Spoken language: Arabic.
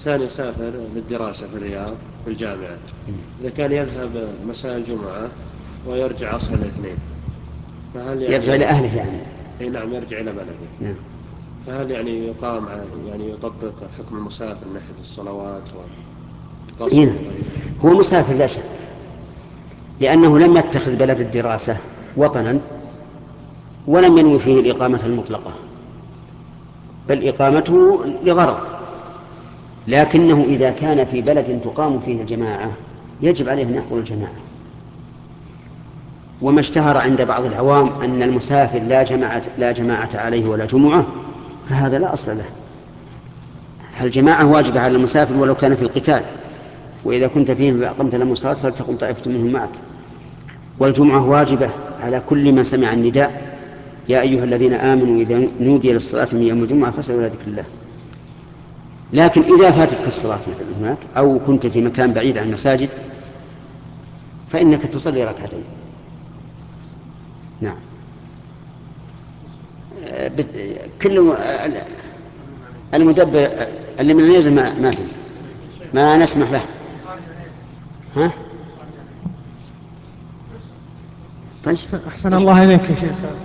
إنسان يسافر للدراسة في الرياض في الجامعة، إذا كان يذهب مساء الجمعة ويرجع عصر الاثنين، فهل يعني يرجع إلى أهله يعني؟ أي نعم، يرجع إلى بلده. نعم. فهل يعني يقام يعني يطبق حكم المسافر من ناحية الصلوات والقصر هنا وغيره؟ هو مسافر لا شك، لأنه لم يتخذ بلد الدراسة وطنا، ولم ينوي فيه الإقامة المطلقة، بل إقامته لغرض. لكنه إذا كان في بلد تقام فيه الجماعة يجب عليه أن يحضر الجماعة. وما اشتهر عند بعض العوام أن المسافر لا جماعة عليه ولا جمعة، فهذا لا أصل له. الجماعة واجبة على المسافر ولو كان في القتال، وإذا كنت فيهم فأقمت لهم الصلاة فلتقم طائفة منهم معك. والجمعة واجبة على كل من سمع النداء: يا أيها الذين آمنوا إذا نودي للصلاة من يوم الجمعة فاسعوا إلى ذكر الله. لكن إذا فاتتك الصلاة هناك أو كنت في مكان بعيد عن المساجد فإنك تصلي ركعتين. نعم. كل المدبر اللي من ينزل ما فيه، ما نسمح له. ها؟ طيب. أحسن الله إليك يا شيخ.